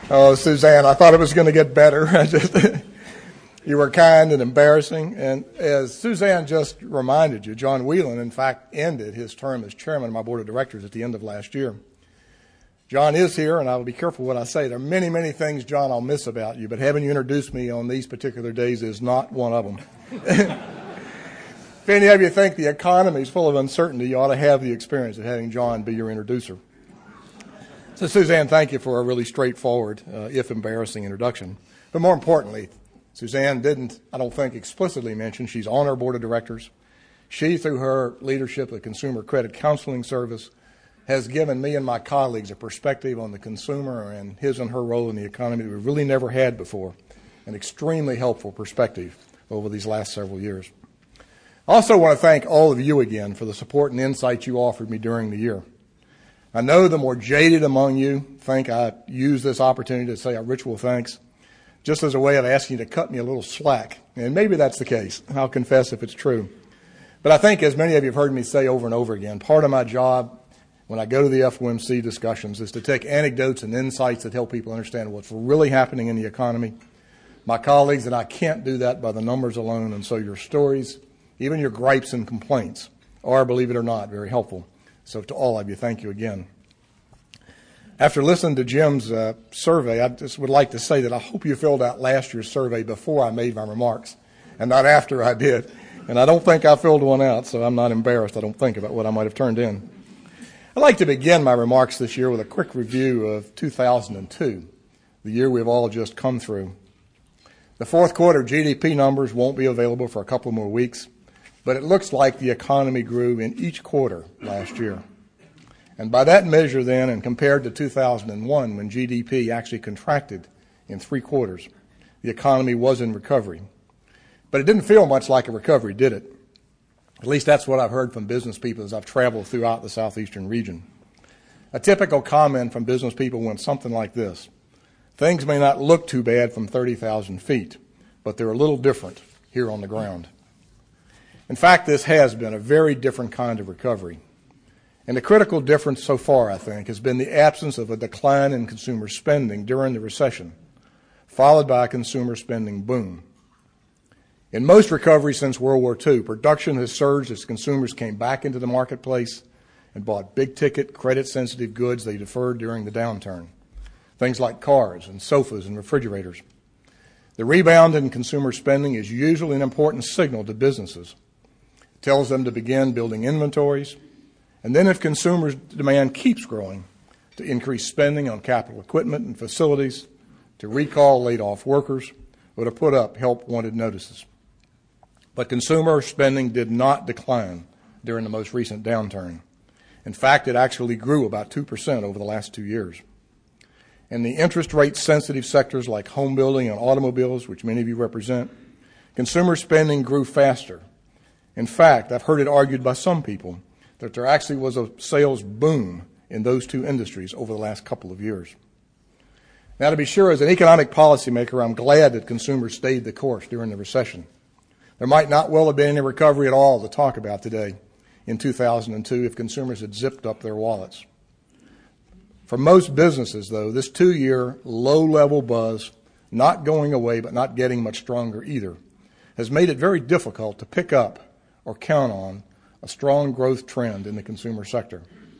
Oh, Suzanne, I thought it was going to get better. You were kind and embarrassing. And as Suzanne just reminded you, John Whelan, in fact, ended his term as chairman of my board of directors at the end of last year. John is here, and I will be careful what I say. There are many, many things, John, I'll miss about you, but having you introduce me on these particular days is not one of them. If any of you think the economy is full of uncertainty, you ought to have the experience of having John be your introducer. So, Suzanne, thank you for a really straightforward, if embarrassing, introduction. But more importantly, Suzanne didn't, I don't think, explicitly mention she's on our board of directors. She, through her leadership of the Consumer Credit Counseling Service, has given me and my colleagues a perspective on the consumer and his and her role in the economy that we've really never had before, an extremely helpful perspective over these last several years. I also want to thank all of you again for the support and insight you offered me during the year. I know the more jaded among you think I use this opportunity to say a ritual thanks just as a way of asking you to cut me a little slack. And maybe that's the case. I'll confess if it's true. But I think, as many of you have heard me say over and over again, part of my job when I go to the FOMC discussions is to take anecdotes and insights that help people understand what's really happening in the economy. My colleagues and I can't do that by the numbers alone, and so your stories, even your gripes and complaints, are, believe it or not, very helpful. So to all of you, thank you again. After listening to Jim's survey, I just would like to say that I hope you filled out last year's survey before I made my remarks and not after I did. And I don't think I filled one out, so I'm not embarrassed, I don't think, about what I might have turned in. I'd like to begin my remarks this year with a quick review of 2002, the year we've all just come through. The fourth quarter GDP numbers won't be available for a couple more weeks, but it looks like the economy grew in each quarter last year. And by that measure then, and compared to 2001, when GDP actually contracted in 3 quarters, the economy was in recovery. But it didn't feel much like a recovery, did it? At least that's what I've heard from business people as I've traveled throughout the southeastern region. A typical comment from business people went something like this: things may not look too bad from 30,000 feet, but they're a little different here on the ground. In fact, this has been a very different kind of recovery. And the critical difference so far, I think, has been the absence of a decline in consumer spending during the recession, followed by a consumer spending boom. In most recoveries since World War II, production has surged as consumers came back into the marketplace and bought big-ticket, credit-sensitive goods they deferred during the downturn, things like cars and sofas and refrigerators. The rebound in consumer spending is usually an important signal to businesses. It tells them to begin building inventories, and then if consumers' demand keeps growing, to increase spending on capital equipment and facilities, to recall laid-off workers, or to put up help-wanted notices. But consumer spending did not decline during the most recent downturn. In fact, it actually grew about 2% over the last 2 years. In the interest rate-sensitive sectors like home building and automobiles, which many of you represent, consumer spending grew faster. In fact, I've heard it argued by some people that there actually was a sales boom in those two industries over the last couple of years. Now, to be sure, as an economic policymaker, I'm glad that consumers stayed the course during the recession. There might not well have been any recovery at all to talk about today in 2002 if consumers had zipped up their wallets. For most businesses, though, this 2-year low-level buzz, not going away but not getting much stronger either, has made it very difficult to pick up or count on a strong growth trend in the consumer sector.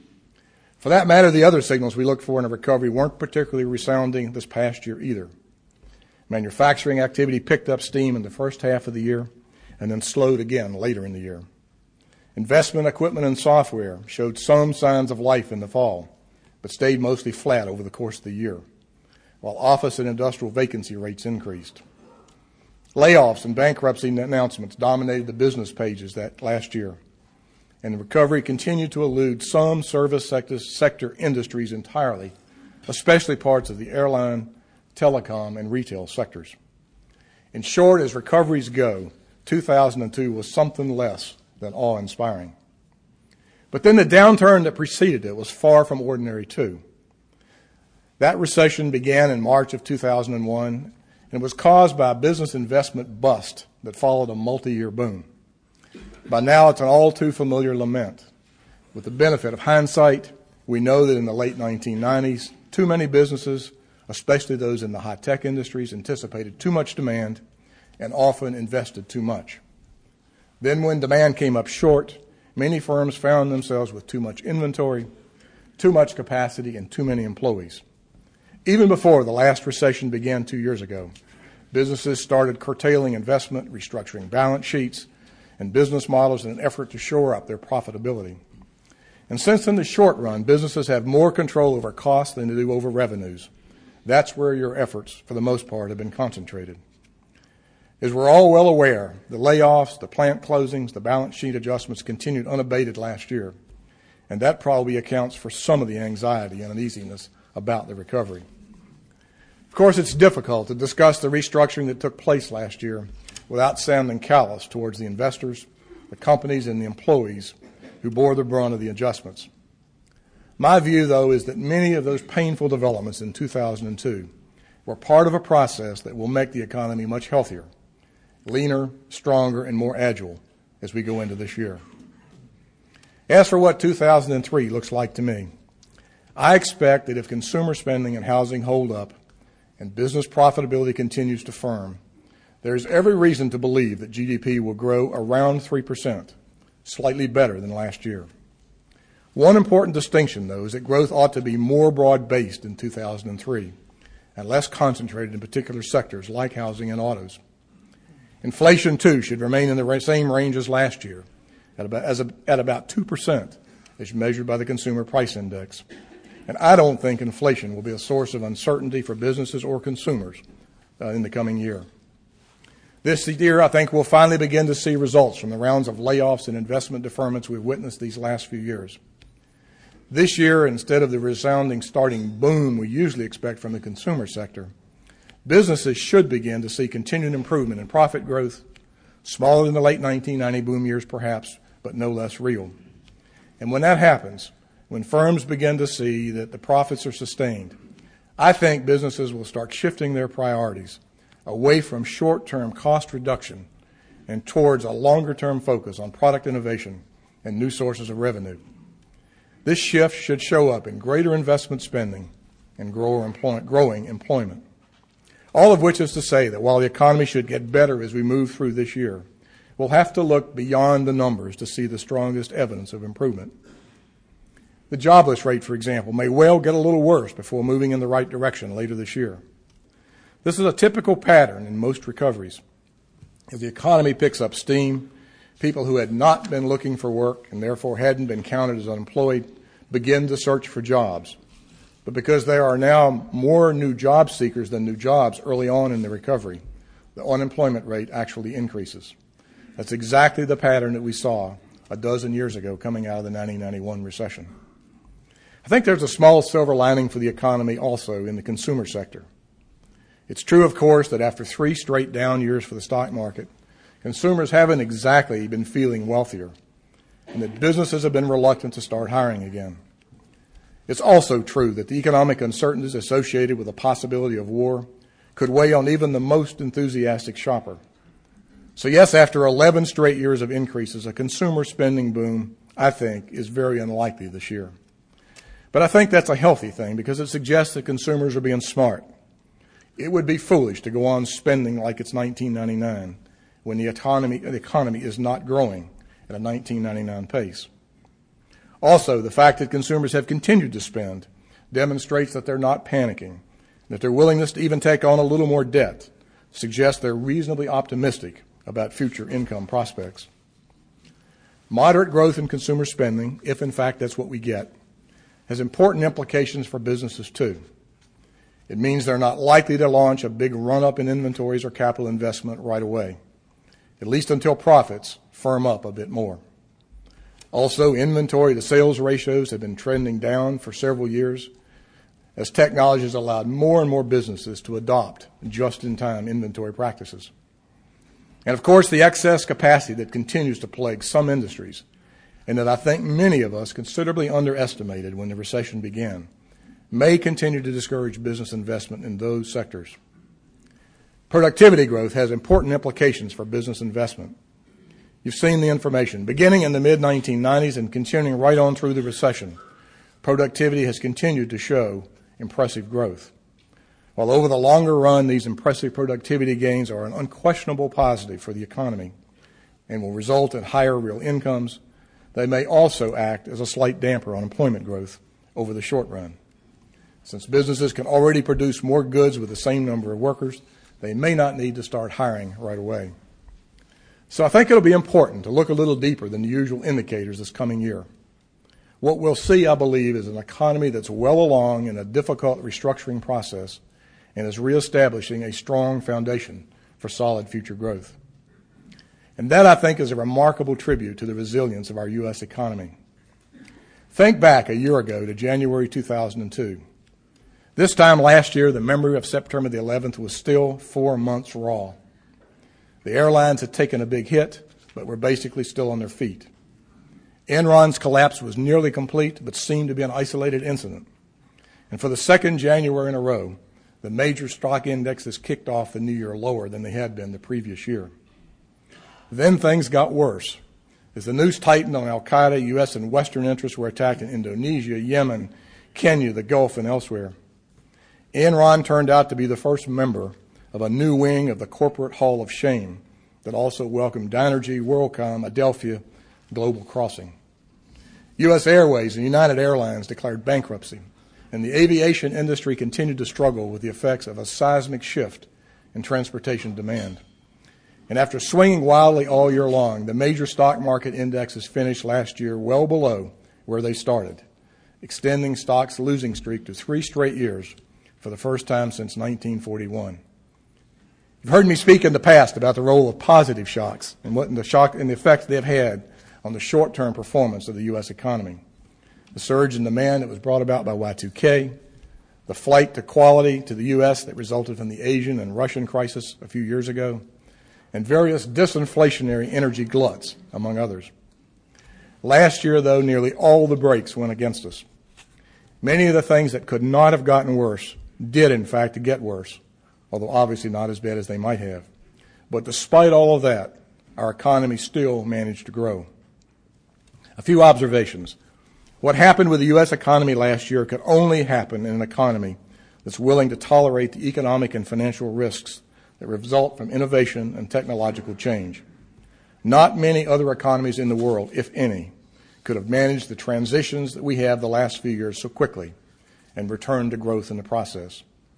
For that matter, the other signals we looked for in a recovery weren't particularly resounding this past year either. Manufacturing activity picked up steam in the first half of the year and then slowed again later in the year. Investment equipment and software showed some signs of life in the fall, but stayed mostly flat over the course of the year, while office and industrial vacancy rates increased. Layoffs and bankruptcy announcements dominated the business pages that last year, and the recovery continued to elude some service sector industries entirely, especially parts of the airline, telecom, and retail sectors. In short, as recoveries go, 2002 was something less than awe-inspiring. But then the downturn that preceded it was far from ordinary, too. That recession began in March of 2001 and was caused by a business investment bust that followed a multi-year boom. By now, it's an all-too-familiar lament. With the benefit of hindsight, we know that in the late 1990s, too many businesses especially those in the high-tech industries, anticipated too much demand and often invested too much. Then when demand came up short, many firms found themselves with too much inventory, too much capacity, and too many employees. Even before the last recession began 2 years ago, businesses started curtailing investment, restructuring balance sheets, and business models in an effort to shore up their profitability. And since in the short run, businesses have more control over costs than they do over revenues, that's where your efforts, for the most part, have been concentrated. As we're all well aware, the layoffs, the plant closings, the balance sheet adjustments continued unabated last year, and that probably accounts for some of the anxiety and uneasiness about the recovery. Of course, it's difficult to discuss the restructuring that took place last year without sounding callous towards the investors, the companies, and the employees who bore the brunt of the adjustments. My view, though, is that many of those painful developments in 2002 were part of a process that will make the economy much healthier, leaner, stronger, and more agile as we go into this year. As for what 2003 looks like to me, I expect that if consumer spending and housing hold up and business profitability continues to firm, there's every reason to believe that GDP will grow around 3%, slightly better than last year. One important distinction, though, is that growth ought to be more broad-based in 2003 and less concentrated in particular sectors like housing and autos. Inflation, too, should remain in the same range as last year, at about 2%, as measured by the Consumer Price Index. And I don't think inflation will be a source of uncertainty for businesses or consumers in the coming year. This year, I think we'll finally begin to see results from the rounds of layoffs and investment deferments we've witnessed these last few years. This year, instead of the resounding starting boom we usually expect from the consumer sector, businesses should begin to see continued improvement in profit growth, smaller than the late 1990 boom years perhaps, but no less real. And when that happens, when firms begin to see that the profits are sustained, I think businesses will start shifting their priorities away from short-term cost reduction and towards a longer-term focus on product innovation and new sources of revenue. This shift should show up in greater investment spending and growing employment. All of which is to say that while the economy should get better as we move through this year, we'll have to look beyond the numbers to see the strongest evidence of improvement. The jobless rate, for example, may well get a little worse before moving in the right direction later this year. This is a typical pattern in most recoveries. As the economy picks up steam, people who had not been looking for work and therefore hadn't been counted as unemployed begin to search for jobs. But because there are now more new job seekers than new jobs early on in the recovery, the unemployment rate actually increases. That's exactly the pattern that we saw a dozen years ago coming out of the 1991 recession. I think there's a small silver lining for the economy also in the consumer sector. It's true, of course, that after 3 straight down years for the stock market, consumers haven't exactly been feeling wealthier, and that businesses have been reluctant to start hiring again. It's also true that the economic uncertainties associated with the possibility of war could weigh on even the most enthusiastic shopper. So yes, after 11 straight years of increases, a consumer spending boom, I think, is very unlikely this year. But I think that's a healthy thing because it suggests that consumers are being smart. It would be foolish to go on spending like it's 1999 when the economy is not growing at a 1999 pace. Also, the fact that consumers have continued to spend demonstrates that they're not panicking, that their willingness to even take on a little more debt suggests they're reasonably optimistic about future income prospects. Moderate growth in consumer spending, if in fact that's what we get, has important implications for businesses too. It means they're not likely to launch a big run-up in inventories or capital investment right away, at least until profits firm up a bit more. Also, inventory to sales ratios have been trending down for several years as technology has allowed more and more businesses to adopt just-in-time inventory practices. And of course, the excess capacity that continues to plague some industries and that I think many of us considerably underestimated when the recession began may continue to discourage business investment in those sectors. Productivity growth has important implications for business investment. You've seen the information. Beginning in the mid-1990s and continuing right on through the recession, productivity has continued to show impressive growth. While over the longer run, these impressive productivity gains are an unquestionable positive for the economy and will result in higher real incomes, they may also act as a slight damper on employment growth over the short run. Since businesses can already produce more goods with the same number of workers, they may not need to start hiring right away. So I think it'll be important to look a little deeper than the usual indicators this coming year. What we'll see, I believe, is an economy that's well along in a difficult restructuring process and is reestablishing a strong foundation for solid future growth. And that, I think, is a remarkable tribute to the resilience of our U.S. economy. Think back a year ago to January 2002. This time last year, the memory of September the 11th was still 4 months raw. The airlines had taken a big hit, but were basically still on their feet. Enron's collapse was nearly complete, but seemed to be an isolated incident. And for the second January in a row, the major stock indexes kicked off the new year lower than they had been the previous year. Then things got worse. As the news tightened on al-Qaeda, U.S. and Western interests were attacked in Indonesia, Yemen, Kenya, the Gulf, and elsewhere. Enron turned out to be the first member of a new wing of the corporate Hall of Shame that also welcomed Dynergy, WorldCom, Adelphia, Global Crossing. U.S. Airways and United Airlines declared bankruptcy, and the aviation industry continued to struggle with the effects of a seismic shift in transportation demand. And after swinging wildly all year long, the major stock market indexes finished last year well below where they started, extending stocks' losing streak to 3 straight years for the first time since 1941. You've heard me speak in the past about the role of positive shocks and the effects they've had on the short-term performance of the U.S. economy. The surge in demand that was brought about by Y2K, the flight to quality to the U.S. that resulted from the Asian and Russian crisis a few years ago, and various disinflationary energy gluts, among others. Last year, though, nearly all the brakes went against us. Many of the things that could not have gotten worse did, in fact, get worse, although obviously not as bad as they might have. But despite all of that, our economy still managed to grow. A few observations. What happened with the U.S. economy last year could only happen in an economy that's willing to tolerate the economic and financial risks that result from innovation and technological change. Not many other economies in the world, if any, could have managed the transitions that we have the last few years so quickly and returned to growth in the process.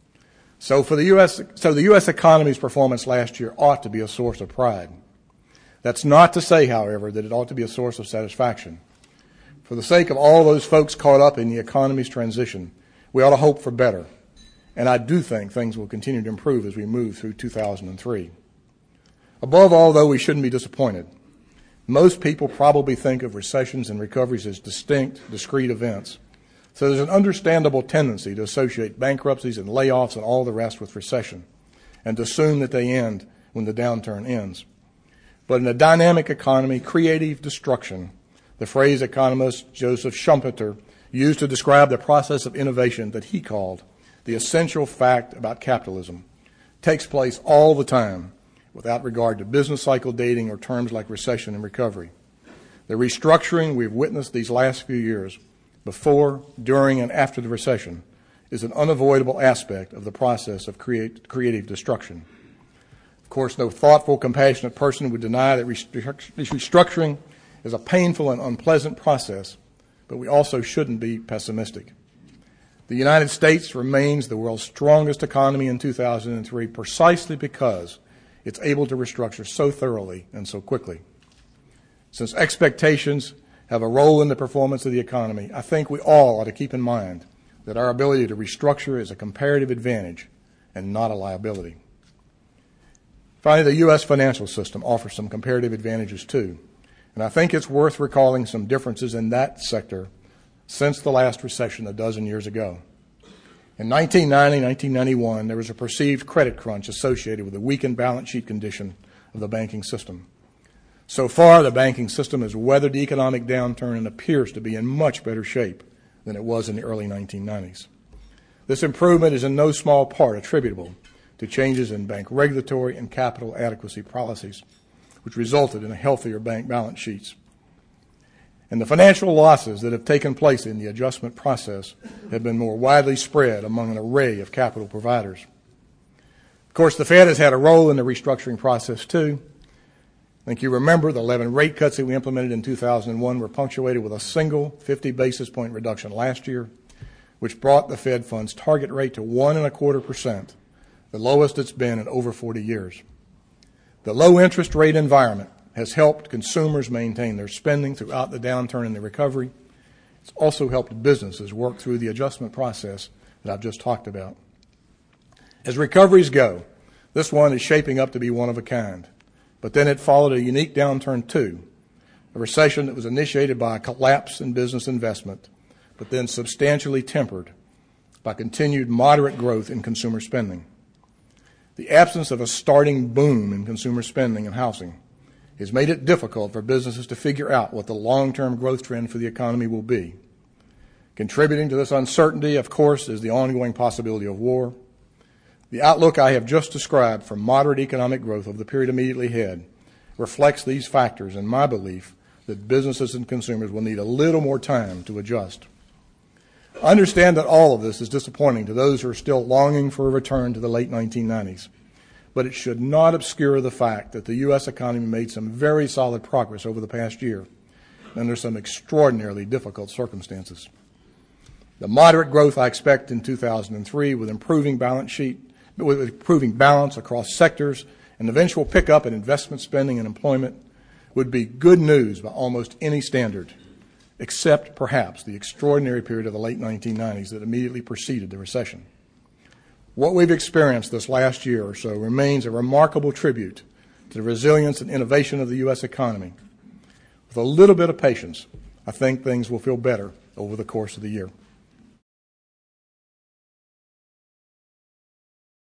So the U.S. economy's performance last year ought to be a source of pride. That's not to say, however, that it ought to be a source of satisfaction. For the sake of all those folks caught up in the economy's transition, we ought to hope for better. And I do think things will continue to improve as we move through 2003. Above all, though, we shouldn't be disappointed. Most people probably think of recessions and recoveries as distinct, discrete events. So there's an understandable tendency to associate bankruptcies and layoffs and all the rest with recession and to assume that they end when the downturn ends. But in a dynamic economy, creative destruction, the phrase economist Joseph Schumpeter used to describe the process of innovation that he called the essential fact about capitalism, takes place all the time without regard to business cycle dating or terms like recession and recovery. The restructuring we've witnessed these last few years, before, during, and after the recession, is an unavoidable aspect of the process of creative destruction. Of course, no thoughtful, compassionate person would deny that restructuring is a painful and unpleasant process, but we also shouldn't be pessimistic. The United States remains the world's strongest economy in 2003 precisely because it's able to restructure so thoroughly and so quickly. Since expectations have a role in the performance of the economy, I think we all ought to keep in mind that our ability to restructure is a comparative advantage and not a liability. Finally, the U.S. financial system offers some comparative advantages too, and I think it's worth recalling some differences in that sector since the last recession a dozen years ago. In 1990, 1991, there was a perceived credit crunch associated with the weakened balance sheet condition of the banking system. So far, the banking system has weathered the economic downturn and appears to be in much better shape than it was in the early 1990s. This improvement is in no small part attributable to changes in bank regulatory and capital adequacy policies, which resulted in a healthier bank balance sheets. And the financial losses that have taken place in the adjustment process have been more widely spread among an array of capital providers. Of course, the Fed has had a role in the restructuring process too. I think you remember the 11 rate cuts that we implemented in 2001 were punctuated with a single 50 basis point reduction last year, which brought the Fed funds target rate to 1.25%, the lowest it's been in over 40 years. The low interest rate environment has helped consumers maintain their spending throughout the downturn and the recovery. It's also helped businesses work through the adjustment process that I've just talked about. As recoveries go, this one is shaping up to be one of a kind. But then it followed a unique downturn too, a recession that was initiated by a collapse in business investment, but then substantially tempered by continued moderate growth in consumer spending. The absence of a starting boom in consumer spending and housing has made it difficult for businesses to figure out what the long-term growth trend for the economy will be. Contributing to this uncertainty, of course, is the ongoing possibility of war. The outlook I have just described for moderate economic growth over the period immediately ahead reflects these factors and my belief that businesses and consumers will need a little more time to adjust. I understand that all of this is disappointing to those who are still longing for a return to the late 1990s, but it should not obscure the fact that the U.S. economy made some very solid progress over the past year under some extraordinarily difficult circumstances. The moderate growth I expect in 2003 with improving balance across sectors and eventual pickup in investment spending and employment would be good news by almost any standard, except perhaps the extraordinary period of the late 1990s that immediately preceded the recession. What we've experienced this last year or so remains a remarkable tribute to the resilience and innovation of the U.S. economy. With a little bit of patience, I think things will feel better over the course of the year.